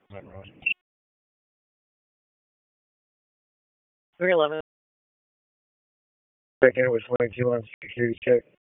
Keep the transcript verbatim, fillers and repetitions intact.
three eleven. Checking in with twenty-two on security check.